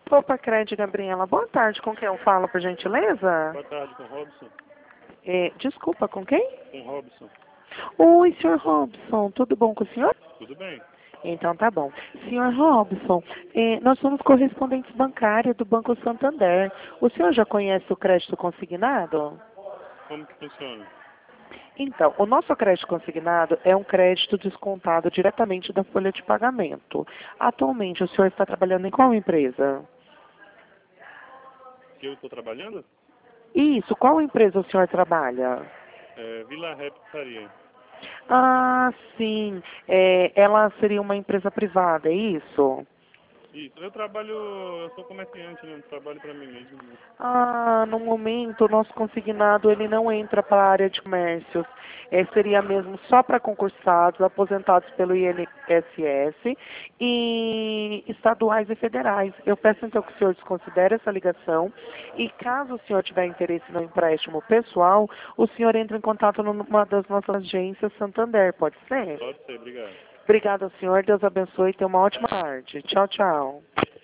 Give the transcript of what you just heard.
Opa, Cred, Gabriela. Boa tarde. Com quem eu falo, por gentileza? Boa tarde, com o Robson. Desculpa, com quem? Com o Robson. Oi, senhor Robson. Tudo bom com o senhor? Tudo bem? Então tá bom. Senhor Robson, nós somos correspondentes bancários do Banco Santander. O senhor já conhece o crédito consignado? Como que funciona? Então, o nosso crédito consignado é um crédito descontado diretamente da folha de pagamento. Atualmente, o senhor está trabalhando em qual empresa? Que eu estou trabalhando? Isso, qual empresa o senhor trabalha? Vila Ré Pizzaria. Ah, sim. Ela seria uma empresa privada, é isso? Isso, eu sou comerciante, né? Trabalho para mim mesmo. Né? Ah, no momento, o nosso consignado ele não entra para a área de comércios. Seria mesmo só para concursados, aposentados pelo INSS e estaduais e federais. Eu peço então que o senhor desconsidere essa ligação e caso o senhor tiver interesse no empréstimo pessoal, o senhor entra em contato numa das nossas agências Santander, pode ser? Pode ser, obrigado. Obrigada, senhor. Deus abençoe e tenha uma ótima tarde. Tchau, tchau.